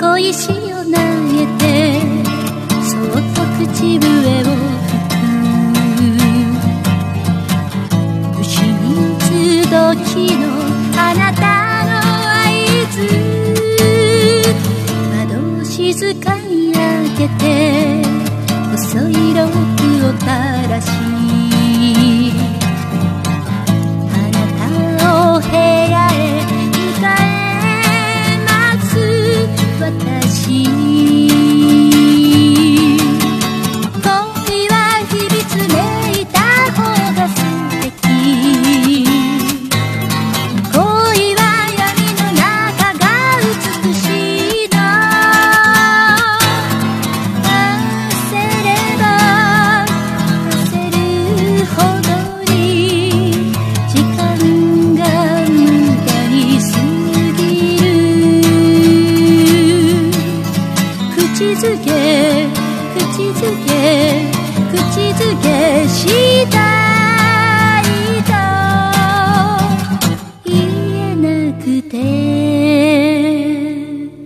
小石を投げてそっと口笛を吹く。牛に集時のあなたの合図、窓を静かに開けて細いロープを垂らし、あなたを部屋へ迎えます私。恋は秘密めいた方が素敵、恋は闇の中が美しいの。焦れば焦るほどに時間が無駄に過ぎる。口づけ口づけ口づけし